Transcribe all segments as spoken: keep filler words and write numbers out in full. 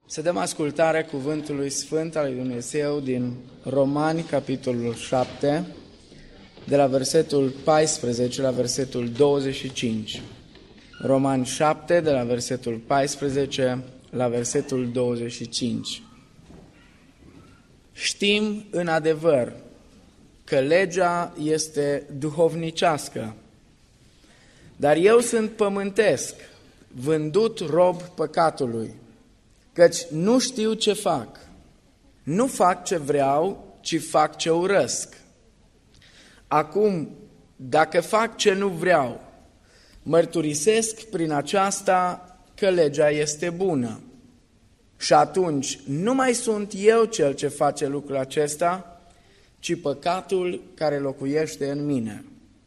Să dăm ascultare cuvântului Sfânt al lui Dumnezeu din Romani, capitolul șapte, de la versetul paisprezece la versetul douăzeci și cinci. Romani șapte, de la versetul paisprezece la versetul douăzeci și cinci. Știm în adevăr că legea este duhovnicească, dar eu sunt pământesc, vândut rob păcatului, căci nu știu ce fac. Nu fac ce vreau, ci fac ce urăsc. Acum, dacă fac ce nu vreau, mărturisesc prin aceasta că legea este bună. Și atunci nu mai sunt eu cel ce face lucrul acesta, ci păcatul care locuiește în mine.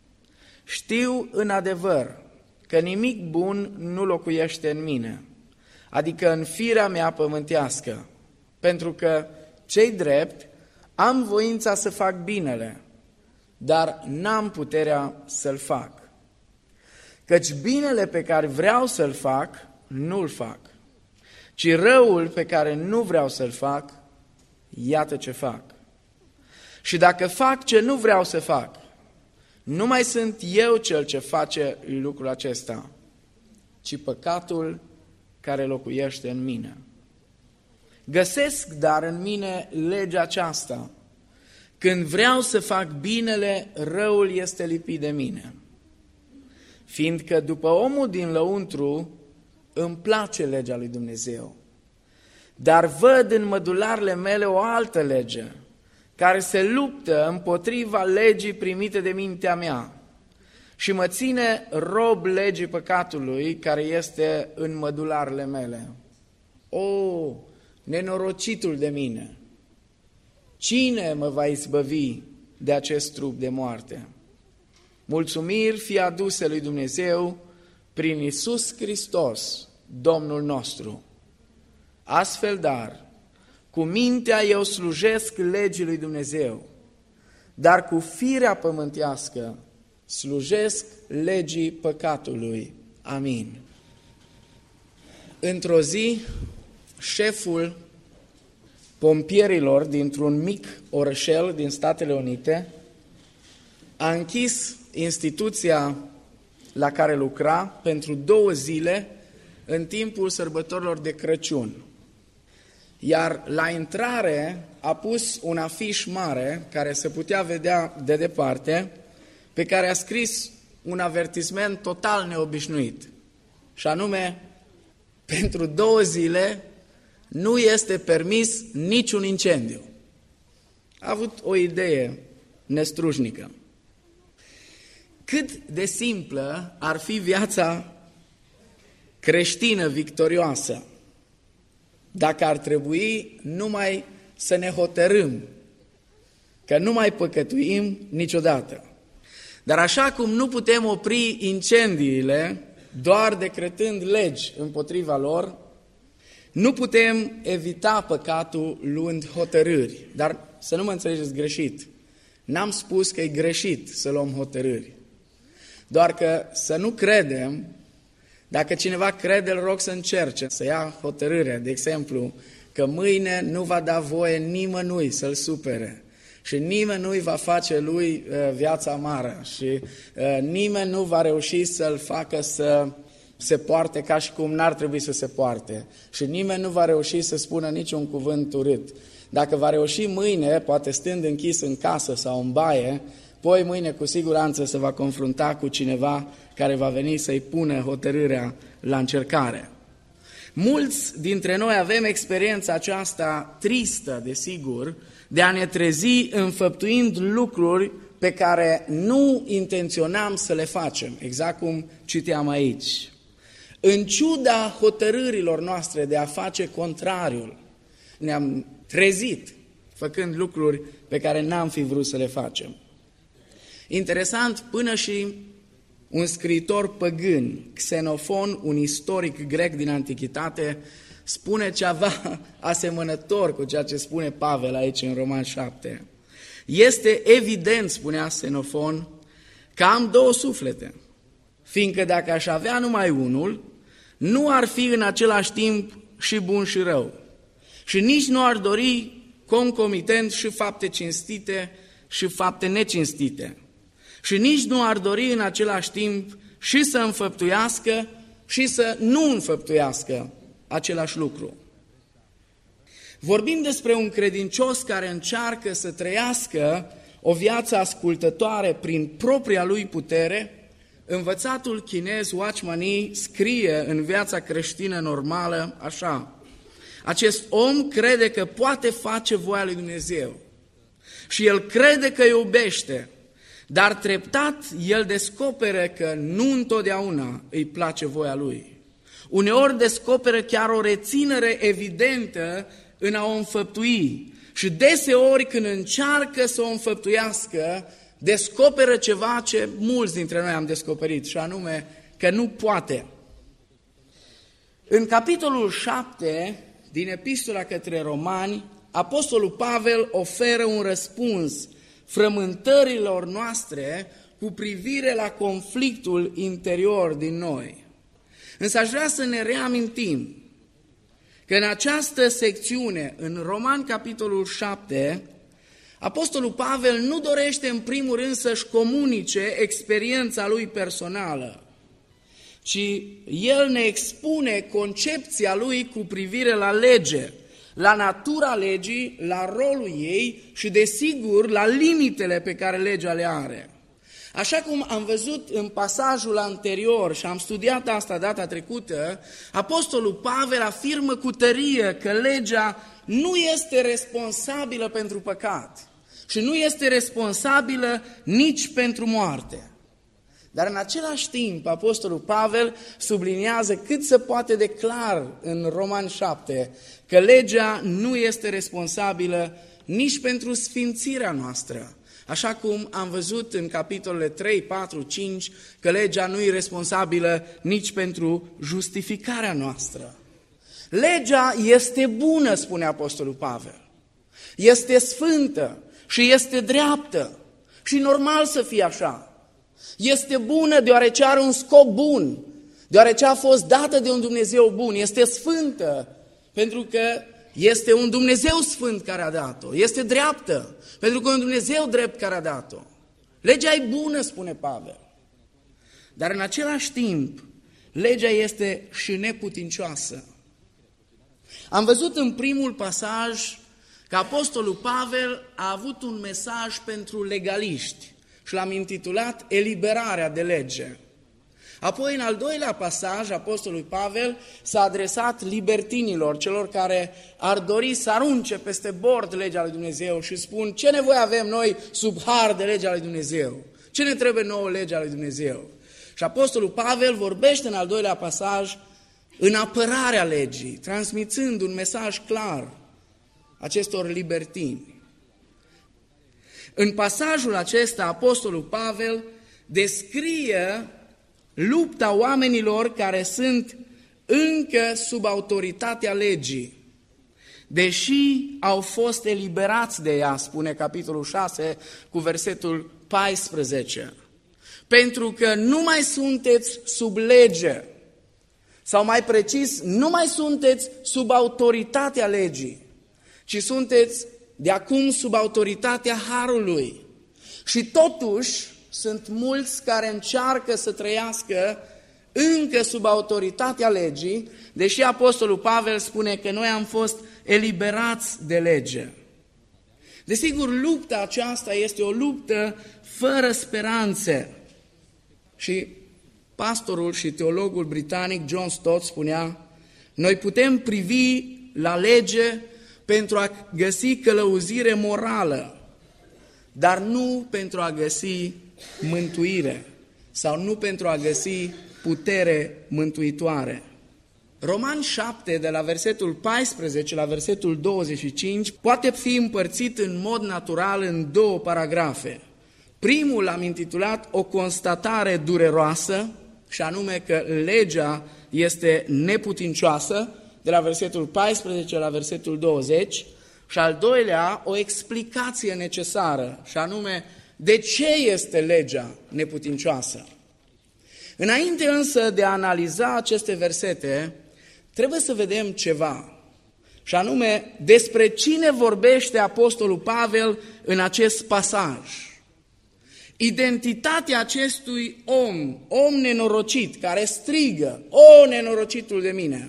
Știu în adevăr că nimic bun nu locuiește în mine, adică în firea mea pământească, pentru că, ce-i drept, am voința să fac binele, dar n-am puterea să-l fac. Căci binele pe care vreau să-l fac, nu-l fac, ci răul pe care nu vreau să-l fac, iată ce fac. Și dacă fac ce nu vreau să fac, nu mai sunt eu cel ce face lucrul acesta, ci păcatul care locuiește în mine. Găsesc dar în mine legea aceasta: când vreau să fac binele, răul este lipit de mine. Fiindcă după omul din lăuntru îmi place legea lui Dumnezeu, dar văd în mădularele mele o altă lege, care se luptă împotriva legii primite de mintea mea și mă ține rob legii păcatului care este în mădularele mele. O, nenorocitul de mine! Cine mă va izbăvi de acest trup de moarte? Mulțumiri fie aduse lui Dumnezeu prin Iisus Hristos, Domnul nostru. Astfel, dar, cu mintea eu slujesc legii lui Dumnezeu, dar cu firea pământească slujesc legii păcatului. Amin. Într-o zi, șeful pompierilor dintr-un mic orășel din Statele Unite a închis instituția la care lucra pentru două zile în timpul sărbătorilor de Crăciun. Iar la intrare a pus un afiș mare care se putea vedea de departe, pe care a scris un avertisment total neobișnuit, și anume: pentru două zile nu este permis niciun incendiu. A avut o idee nestrujnică. Cât de simplă ar fi viața creștină victorioasă dacă ar trebui numai să ne hotărâm că nu mai păcătuim niciodată. Dar așa cum nu putem opri incendiile doar decretând legi împotriva lor, nu putem evita păcatul luând hotărâri. Dar să nu mă înțelegeți greșit. N-am spus că e greșit să luăm hotărâri. Doar că să nu credem, dacă cineva crede, îl rog să încerce, să ia hotărârea, de exemplu, că mâine nu va da voie nimănui să-l supere și nimeni nu-i va face lui uh, viața amară și uh, nimeni nu va reuși să-l facă să se poarte ca și cum n-ar trebui să se poarte și nimeni nu va reuși să spună niciun cuvânt urât. Dacă va reuși mâine, poate stând închis în casă sau în baie, poi mâine cu siguranță se va confrunta cu cineva care va veni să-i pună hotărârea la încercare. Mulți dintre noi avem experiența aceasta tristă, desigur, de a ne trezi înfăptuind lucruri pe care nu intenționam să le facem, exact cum citeam aici. În ciuda hotărârilor noastre de a face contrariul, ne-am trezit făcând lucruri pe care n-am fi vrut să le facem. Interesant, până și un scriitor păgân, Xenofon, un istoric grec din antichitate, spune ceva asemănător cu ceea ce spune Pavel aici în Romani șapte. Este evident, spunea Xenofon, că am două suflete, fiindcă dacă aș avea numai unul, nu ar fi în același timp și bun și rău. și nici nu ar dori concomitent și fapte cinstite și fapte necinstite. Și nici nu ar dori în același timp și să înfăptuiască și să nu înfăptuiască același lucru. Vorbim despre un credincios care încearcă să trăiască o viață ascultătoare prin propria lui putere. Învățatul chinez Watchman Nee scrie în Viața creștină normală așa: acest om crede că poate face voia lui Dumnezeu și el crede că iubește, dar treptat el descoperă că nu întotdeauna îi place voia lui. Uneori descoperă chiar o reținere evidentă în a o înfăptui și deseori când încearcă să o înfăptuiască, descoperă ceva ce mulți dintre noi am descoperit, și anume că nu poate. În capitolul șapte din Epistola către Romani, Apostolul Pavel oferă un răspuns frământărilor noastre cu privire la conflictul interior din noi. Însă aș vrea să ne reamintim că în această secțiune, în Romani capitolul șapte, Apostolul Pavel nu dorește în primul rând să-și comunice experiența lui personală, ci el ne expune concepția lui cu privire la lege, la natura legii, la rolul ei și, desigur, la limitele pe care legea le are. Așa cum am văzut în pasajul anterior și am studiat asta data trecută, Apostolul Pavel afirmă cu tărie că legea nu este responsabilă pentru păcat și nu este responsabilă nici pentru moarte. Dar în același timp, Apostolul Pavel subliniază cât se poate de clar în Romani șapte că legea nu este responsabilă nici pentru sfințirea noastră. Așa cum am văzut în capitolele trei, patru, cinci că legea nu e responsabilă nici pentru justificarea noastră. Legea este bună, spune Apostolul Pavel. Este sfântă și este dreaptă și normal să fie așa. Este bună deoarece are un scop bun, deoarece a fost dată de un Dumnezeu bun. Este sfântă pentru că este un Dumnezeu sfânt care a dat-o. Este dreaptă pentru că e un Dumnezeu drept care a dat-o. Legea e bună, spune Pavel. Dar în același timp, legea este și neputincioasă. Am văzut în primul pasaj că Apostolul Pavel a avut un mesaj pentru legaliști și l-am intitulat Eliberarea de lege. Apoi, în al doilea pasaj, Apostolul Pavel s-a adresat libertinilor, celor care ar dori să arunce peste bord legea lui Dumnezeu și spun: ce nevoie avem noi sub har de legea lui Dumnezeu? Ce ne trebuie nouă legea lui Dumnezeu? Și Apostolul Pavel vorbește în al doilea pasaj în apărarea legii, transmițând un mesaj clar acestor libertini. În pasajul acesta, Apostolul Pavel descrie lupta oamenilor care sunt încă sub autoritatea legii, deși au fost eliberați de ea, spune capitolul șase cu versetul paisprezece. Pentru că nu mai sunteți sub lege, sau mai precis, nu mai sunteți sub autoritatea legii, ci sunteți de acum sub autoritatea harului. Și totuși sunt mulți care încearcă să trăiască încă sub autoritatea legii, deși Apostolul Pavel spune că noi am fost eliberați de lege. Desigur, lupta aceasta este o luptă fără speranțe. Și pastorul și teologul britanic John Stott spunea: noi putem privi la lege pentru a găsi călăuzire morală, dar nu pentru a găsi mântuire sau nu pentru a găsi putere mântuitoare. Romani șapte, de la versetul paisprezece la versetul douăzeci și cinci, poate fi împărțit în mod natural în două paragrafe. Primul l-am intitulat O constatare dureroasă, și anume că legea este neputincioasă, de la versetul paisprezece la versetul douăzeci, și al doilea, o explicație necesară, și anume de ce este legea neputincioasă. Înainte însă de a analiza aceste versete, trebuie să vedem ceva. Și anume, despre cine vorbește Apostolul Pavel în acest pasaj. Identitatea acestui om, om nenorocit, care strigă, o, nenorocitul de mine.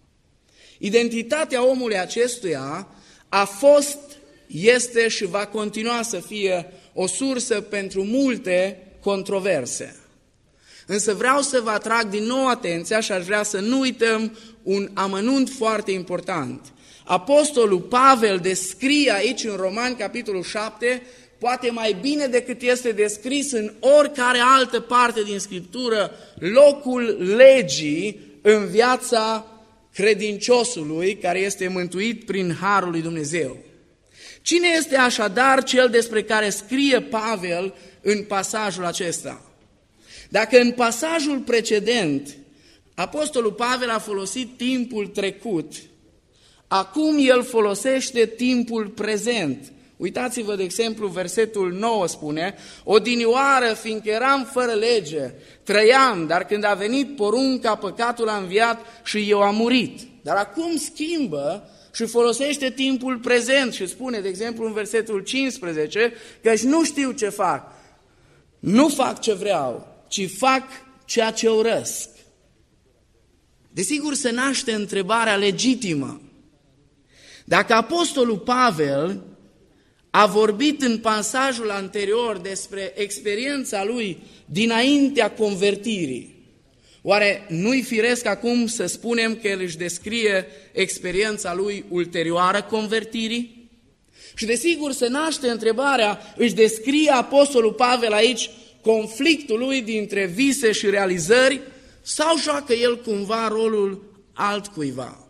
Identitatea omului acestuia a fost, este și va continua să fie o sursă pentru multe controverse. Însă vreau să vă atrag din nou atenția și aș vrea să nu uităm un amănunt foarte important. Apostolul Pavel descrie aici în Romani, capitolul șapte, poate mai bine decât este descris în oricare altă parte din Scriptură, locul legii în viața credinciosului care este mântuit prin harul lui Dumnezeu. Cine este așadar cel despre care scrie Pavel în pasajul acesta? Dacă în pasajul precedent Apostolul Pavel a folosit timpul trecut, acum el folosește timpul prezent. Uitați-vă, de exemplu, versetul nouă spune: odinioară, fiindcă eram fără lege, trăiam, dar când a venit porunca, păcatul a înviat și eu am murit. Dar acum schimbă și folosește timpul prezent și spune, de exemplu, în versetul cincisprezece, căci nu știu ce fac, nu fac ce vreau, ci fac ceea ce urăsc. Desigur, se naște întrebarea legitimă. Dacă Apostolul Pavel a vorbit în pasajul anterior despre experiența lui dinaintea convertirii, oare nu-i firesc acum să spunem că el își descrie experiența lui ulterioară convertirii? Și desigur se naște întrebarea, își descrie Apostolul Pavel aici conflictul lui dintre vise și realizări sau joacă el cumva rolul altcuiva?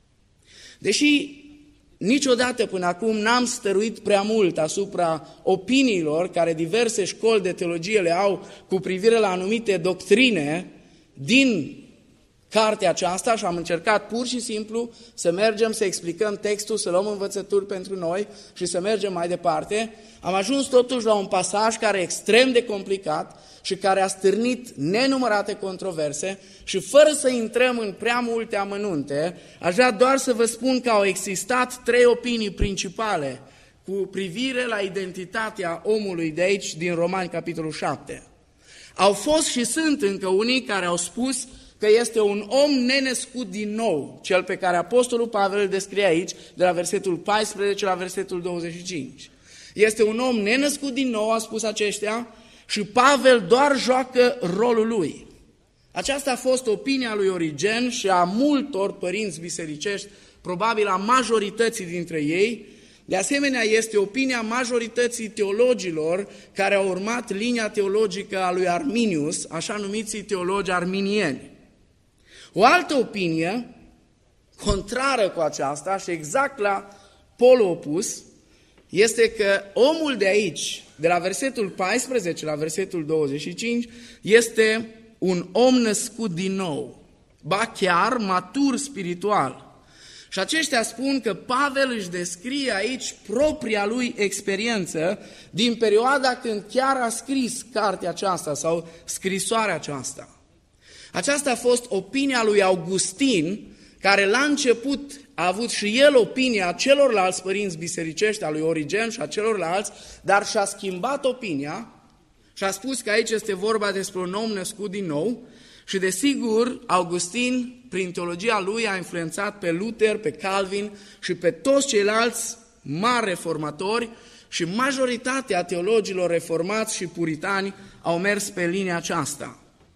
Deși niciodată până acum n-am stăruit prea mult asupra opiniilor care diverse școli de teologie le au cu privire la anumite doctrine din cartea aceasta și am încercat pur și simplu să mergem să explicăm textul, să luăm învățături pentru noi și să mergem mai departe, am ajuns totuși la un pasaj care e extrem de complicat și care a stârnit nenumărate controverse și fără să intrăm în prea multe amănunte, aș vrea doar să vă spun că au existat trei opinii principale cu privire la identitatea omului de aici din Romani, capitolul șapte. Au fost și sunt încă unii care au spus că este un om nenăscut din nou, cel pe care Apostolul Pavel îl descrie aici, de la versetul paisprezece la versetul douăzeci și cinci. Este un om nenăscut din nou, a spus aceștia, și Pavel doar joacă rolul lui. Aceasta a fost opinia lui Origen și a multor părinți bisericești, probabil a majorității dintre ei. De asemenea, este opinia majorității teologilor care au urmat linia teologică a lui Arminius, așa numiții teologi arminieni. O altă opinie, contrară cu aceasta și exact la polul opus, este că omul de aici, de la versetul paisprezece la versetul douăzeci și cinci, este un om născut din nou, ba chiar matur spiritual. Și aceștia spun că Pavel își descrie aici propria lui experiență din perioada când chiar a scris cartea aceasta sau scrisoarea aceasta. Aceasta a fost opinia lui Augustin, care la început a avut și el opinia celorlalți părinți bisericești, a lui Origen și a celorlalți, dar și-a schimbat opinia și a spus că aici este vorba despre un om născut din nou și desigur Augustin, prin teologia lui, a influențat pe Luther, pe Calvin și pe toți ceilalți mari reformatori și majoritatea teologilor reformați și puritani au mers pe linia aceasta.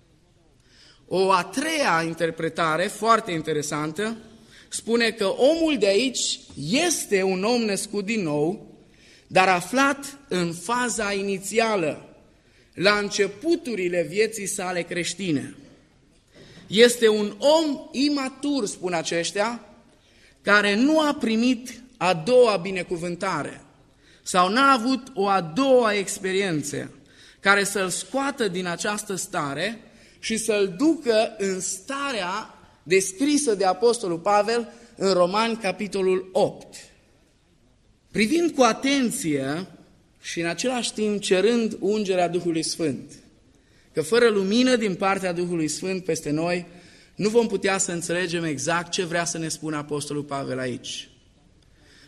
O a treia interpretare, foarte interesantă, spune că omul de aici este un om născut din nou, dar aflat în faza inițială, la începuturile vieții sale creștine. Este un om imatur, spun aceștia, care nu a primit a doua binecuvântare sau n-a avut o a doua experiență care să-l scoată din această stare și să-l ducă în starea descrisă de Apostolul Pavel în Romani, capitolul opt. Privind cu atenție și în același timp cerând ungerea Duhului Sfânt, că fără lumină din partea Duhului Sfânt peste noi, nu vom putea să înțelegem exact ce vrea să ne spună Apostolul Pavel aici.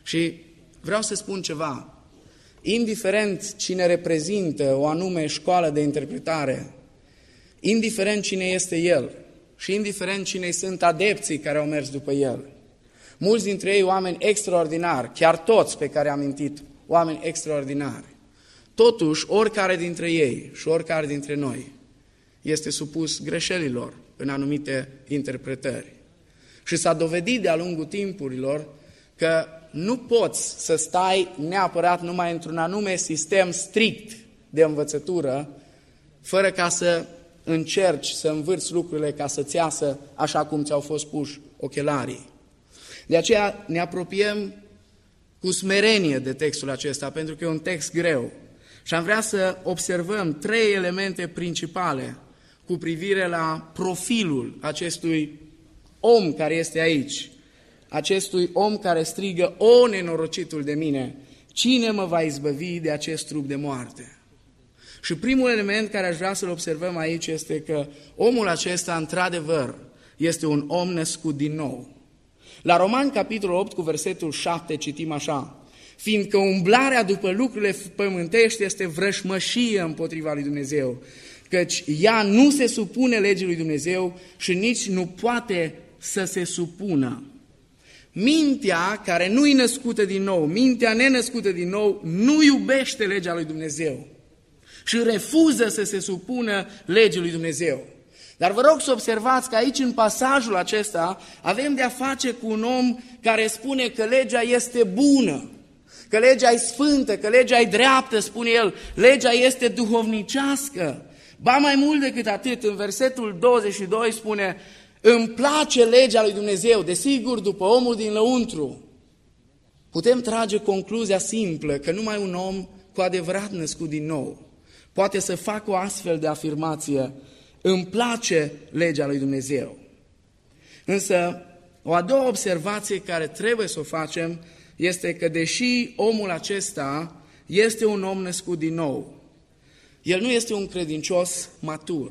Și vreau să spun ceva. Indiferent cine reprezintă o anume școală de interpretare, indiferent cine este el și indiferent cine sunt adepții care au mers după el, mulți dintre ei oameni extraordinari, chiar toți pe care am amintit, oameni extraordinari, totuși oricare dintre ei și oricare dintre noi este supus greșelilor în anumite interpretări. Și s-a dovedit de-a lungul timpurilor că nu poți să stai neapărat numai într-un anume sistem strict de învățătură, fără ca să încerci să învârți lucrurile ca să-ți iasă așa cum ți-au fost puși ochelarii. De aceea ne apropiem cu smerenie de textul acesta, pentru că e un text greu. Și am vrea să observăm trei elemente principale cu privire la profilul acestui om care este aici, acestui om care strigă: o, nenorocitul de mine, cine mă va izbăvi de acest trup de moarte? Și primul element care aș vrea să-l observăm aici este că omul acesta, într-adevăr, este un om născut din nou. La Romani, capitolul opt, cu versetul șapte, citim așa: fiindcă umblarea după lucrurile pământești este vrășmășie împotriva lui Dumnezeu, căci ea nu se supune legii lui Dumnezeu și nici nu poate să se supună. Mintea care nu-i născută din nou, mintea nenăscută din nou, nu iubește legea lui Dumnezeu și refuză să se supună legii lui Dumnezeu. Dar vă rog să observați că aici, în pasajul acesta, avem de-a face cu un om care spune că legea este bună, că legea e sfântă, că legea e dreaptă, spune el, legea este duhovnicească. Ba mai mult decât atât, în versetul douăzeci și doi spune: îmi place legea lui Dumnezeu. Desigur, după omul din lăuntru, putem trage concluzia simplă că numai un om cu adevărat născut din nou poate să facă o astfel de afirmație: îmi place legea lui Dumnezeu. Însă, o a doua observație care trebuie să o facem este că, deși omul acesta este un om născut din nou, el nu este un credincios matur.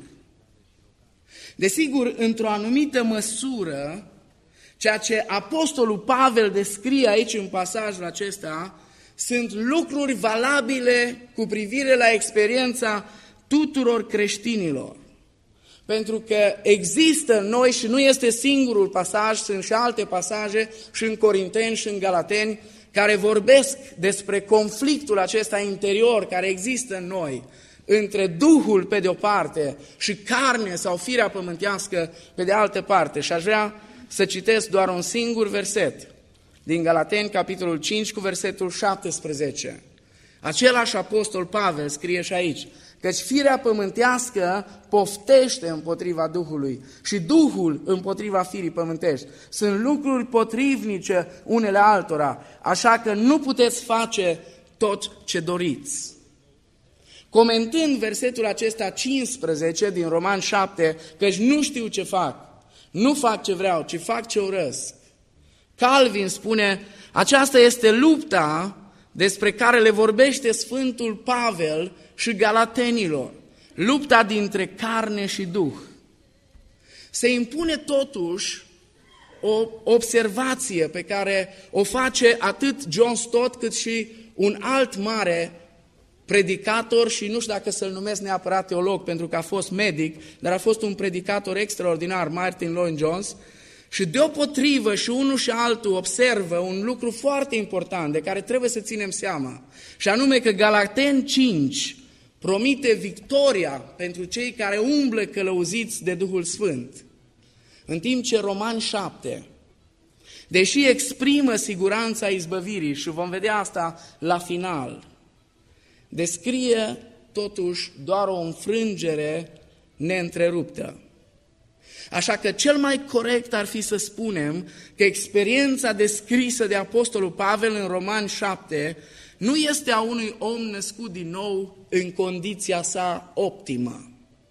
Desigur, într-o anumită măsură, ceea ce apostolul Pavel descrie aici în pasajul acesta sunt lucruri valabile cu privire la experiența tuturor creștinilor. Pentru că există în noi, și nu este singurul pasaj, sunt și alte pasaje și în Corinteni și în Galateni, care vorbesc despre conflictul acesta interior care există în noi, între Duhul pe de o parte și carne sau firea pământească pe de altă parte. Și aș vrea să citesc doar un singur verset din Galateni, capitolul cinci, cu versetul șaptesprezece. Același apostol Pavel scrie și aici: căci firea pământească poftește împotriva Duhului și Duhul împotriva firii pământești. Sunt lucruri potrivnice unele altora, așa că nu puteți face tot ce doriți. Comentând versetul acesta cincisprezece din Romani șapte, căci nu știu ce fac, nu fac ce vreau, ci fac ce urăsc, Calvin spune: aceasta este lupta despre care le vorbește Sfântul Pavel și galatenilor, lupta dintre carne și Duh. Se impune totuși o observație pe care o face atât John Stott cât și un alt mare predicator, și nu știu dacă să-l numesc neapărat teolog pentru că a fost medic, dar a fost un predicator extraordinar, Martin Lloyd-Jones, și deopotrivă și unul și altul observă un lucru foarte important de care trebuie să ținem seama, și anume că Galateni cinci promite victoria pentru cei care umblă călăuziți de Duhul Sfânt, în timp ce Romani șapte, deși exprimă siguranța izbăvirii, și vom vedea asta la final, descrie totuși doar o înfrângere neîntreruptă. Așa că cel mai corect ar fi să spunem că experiența descrisă de apostolul Pavel în Romani șapte nu este a unui om născut din nou în condiția sa optimă.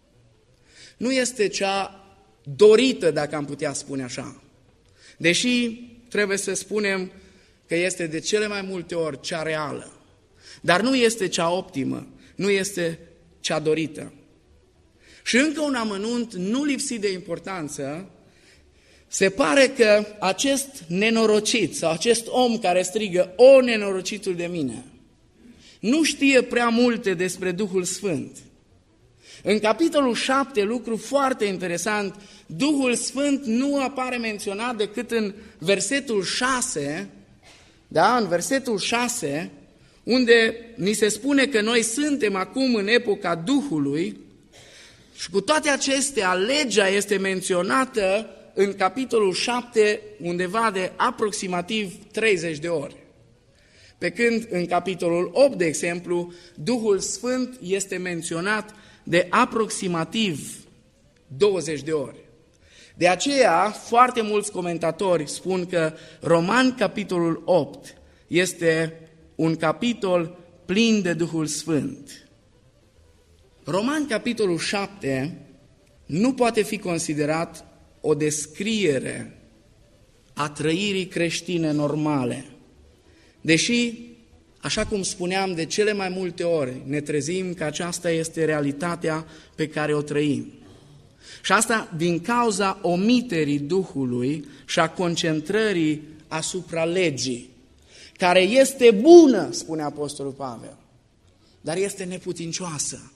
Nu este cea dorită, dacă am putea spune așa. Deși trebuie să spunem că este de cele mai multe ori cea reală. Dar nu este cea optimă, nu este cea dorită. Și încă un amănunt nu lipsit de importanță, Se pare că acest nenorocit sau acest om care strigă, o, nenorocitul de mine, nu știe prea multe despre Duhul Sfânt. În capitolul șapte, lucru foarte interesant, Duhul Sfânt nu apare menționat decât în versetul șase, da, în versetul șase, unde ni se spune că noi suntem acum în epoca Duhului și cu toate acestea, legea este menționată în capitolul șapte undeva de aproximativ treizeci de ori. Pe când în capitolul opt, de exemplu, Duhul Sfânt este menționat de aproximativ douăzeci de ori. De aceea, foarte mulți comentatori spun că Romani, capitolul opt, este un capitol plin de Duhul Sfânt. Romani, capitolul șapte, nu poate fi considerat o descriere a trăirii creștine normale. Deși, așa cum spuneam, de cele mai multe ori ne trezim că aceasta este realitatea pe care o trăim. Și asta din cauza omiterii Duhului și a concentrării asupra legii, care este bună, spune Apostolul Pavel, dar este neputincioasă.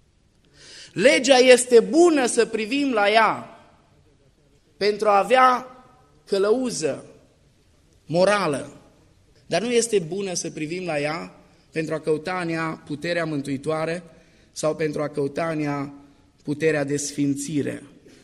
Legea este bună să privim la ea pentru a avea călăuză morală, dar nu este bună să privim la ea pentru a căuta în ea puterea mântuitoare sau pentru a căuta în ea puterea de sfințire.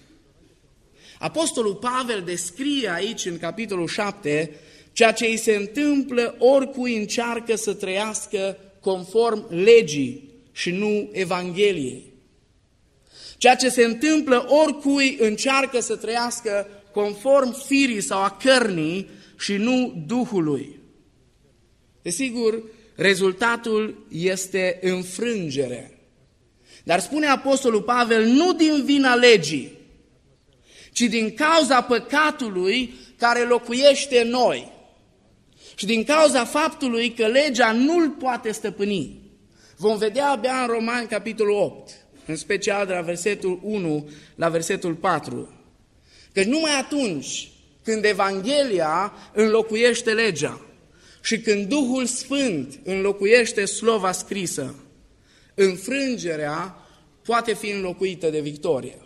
Apostolul Pavel descrie aici în capitolul șapte ceea ce îi se întâmplă oricui încearcă să trăiască conform legii și nu Evangheliei. Ceea ce se întâmplă oricui încearcă să trăiască conform firii sau a cărnii și nu Duhului. Desigur, rezultatul este înfrângere. Dar spune Apostolul Pavel, nu din vina legii, ci din cauza păcatului care locuiește în noi. Și din cauza faptului că legea nu-l poate stăpâni. Vom vedea abia în Romani, capitolul opt, în special de la versetul unu la versetul patru, că numai atunci când Evanghelia înlocuiește legea și când Duhul Sfânt înlocuiește slova scrisă, înfrângerea poate fi înlocuită de victorie.